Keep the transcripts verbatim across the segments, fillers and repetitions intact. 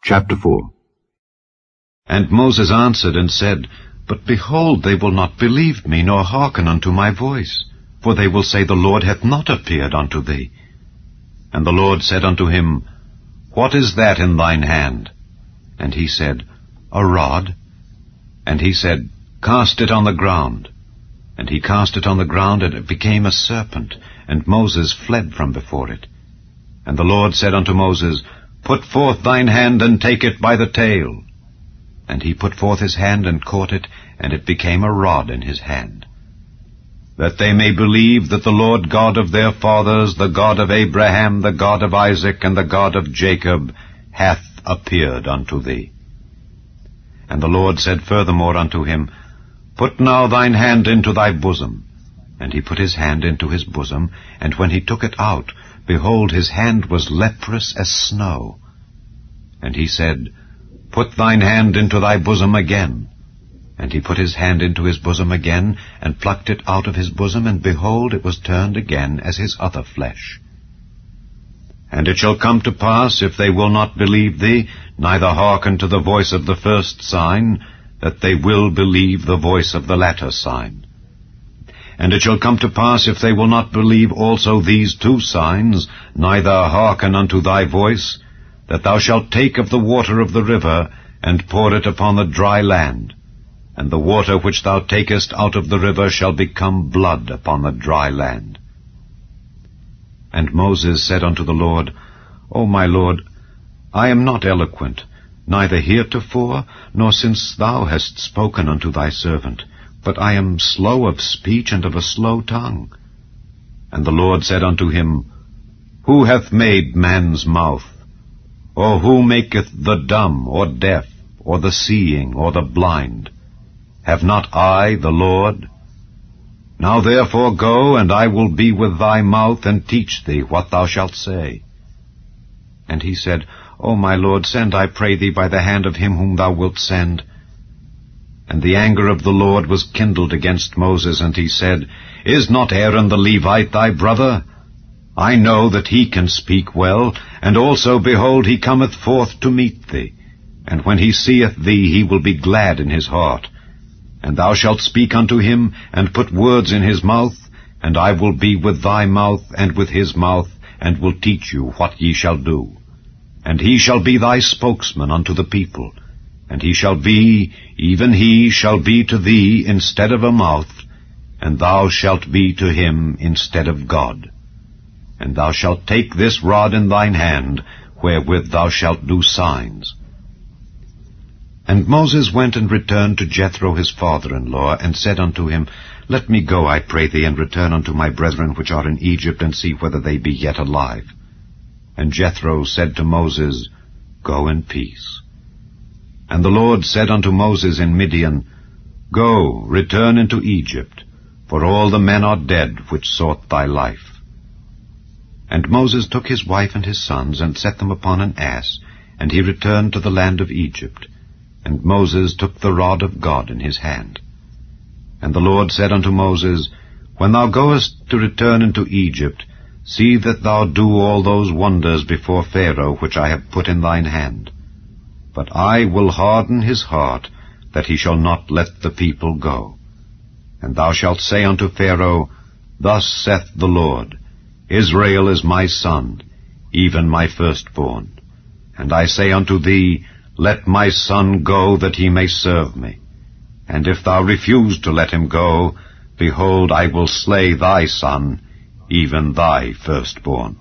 Chapter four. And Moses answered and said, But behold, they will not believe me, nor hearken unto my voice. For they will say, The Lord hath not appeared unto thee. And the Lord said unto him, What is that in thine hand? And he said, A rod. And he said, Cast it on the ground. And he cast it on the ground, and it became a serpent, and Moses fled from before it. And the Lord said unto Moses, Put forth thine hand, and take it by the tail. And he put forth his hand, and caught it, and it became a rod in his hand. That they may believe that the Lord God of their fathers, the God of Abraham, the God of Isaac, and the God of Jacob, hath appeared unto thee. And the Lord said furthermore unto him, Put now thine hand into thy bosom. And he put his hand into his bosom, and when he took it out, behold, his hand was leprous as snow. And he said, Put thine hand into thy bosom again. And he put his hand into his bosom again, and plucked it out of his bosom, and behold, it was turned again as his other flesh. And it shall come to pass, if they will not believe thee, neither hearken to the voice of the first sign, that they will believe the voice of the latter sign. And it shall come to pass, if they will not believe also these two signs, neither hearken unto thy voice, that thou shalt take of the water of the river, and pour it upon the dry land. And the water which thou takest out of the river shall become blood upon the dry land. And Moses said unto the Lord, O my Lord, I am not eloquent, neither heretofore, nor since thou hast spoken unto thy servant, but I am slow of speech and of a slow tongue. And the Lord said unto him, Who hath made man's mouth? Or who maketh the dumb, or deaf, or the seeing, or the blind? Have not I, the Lord? Now therefore go, and I will be with thy mouth, and teach thee what thou shalt say. And he said, O my Lord, send, I pray thee, by the hand of him whom thou wilt send. And the anger of the Lord was kindled against Moses, and he said, Is not Aaron the Levite thy brother? I know that he can speak well, and also, behold, he cometh forth to meet thee. And when he seeth thee, he will be glad in his heart. And thou shalt speak unto him, and put words in his mouth, and I will be with thy mouth, and with his mouth, and will teach you what ye shall do. And he shall be thy spokesman unto the people, and he shall be, even he shall be to thee instead of a mouth, and thou shalt be to him instead of God. And thou shalt take this rod in thine hand, wherewith thou shalt do signs. And Moses went and returned to Jethro his father-in-law, and said unto him, Let me go, I pray thee, and return unto my brethren which are in Egypt, and see whether they be yet alive. And Jethro said to Moses, Go in peace. And the Lord said unto Moses in Midian, Go, return into Egypt, for all the men are dead which sought thy life. And Moses took his wife and his sons, and set them upon an ass, and he returned to the land of Egypt. And Moses took the rod of God in his hand. And the Lord said unto Moses, When thou goest to return into Egypt, see that thou do all those wonders before Pharaoh which I have put in thine hand. But I will harden his heart, that he shall not let the people go. And thou shalt say unto Pharaoh, Thus saith the Lord, Israel is my son, even my firstborn. And I say unto thee, Let my son go, that he may serve me. And if thou refuse to let him go, behold, I will slay thy son, even thy firstborn.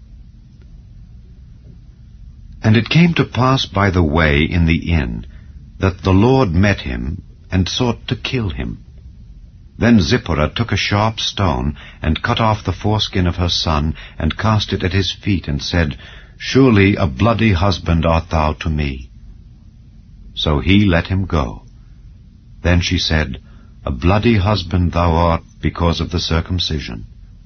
And it came to pass by the way in the inn, that the Lord met him, and sought to kill him. Then Zipporah took a sharp stone, and cut off the foreskin of her son, and cast it at his feet, and said, Surely a bloody husband art thou to me. So he let him go. Then she said, A bloody husband thou art because of the circumcision.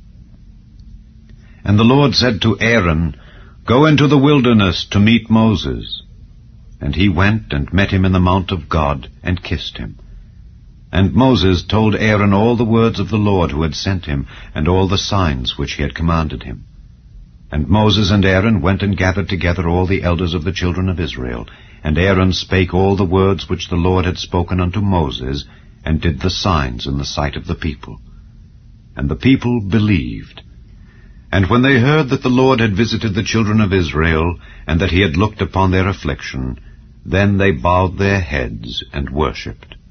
And the Lord said to Aaron, Go into the wilderness to meet Moses. And he went and met him in the mount of God, and kissed him. And Moses told Aaron all the words of the Lord who had sent him, and all the signs which he had commanded him. And Moses and Aaron went and gathered together all the elders of the children of Israel. And Aaron spake all the words which the Lord had spoken unto Moses, and did the signs in the sight of the people. And the people believed. And when they heard that the Lord had visited the children of Israel, and that he had looked upon their affliction, then they bowed their heads and worshipped.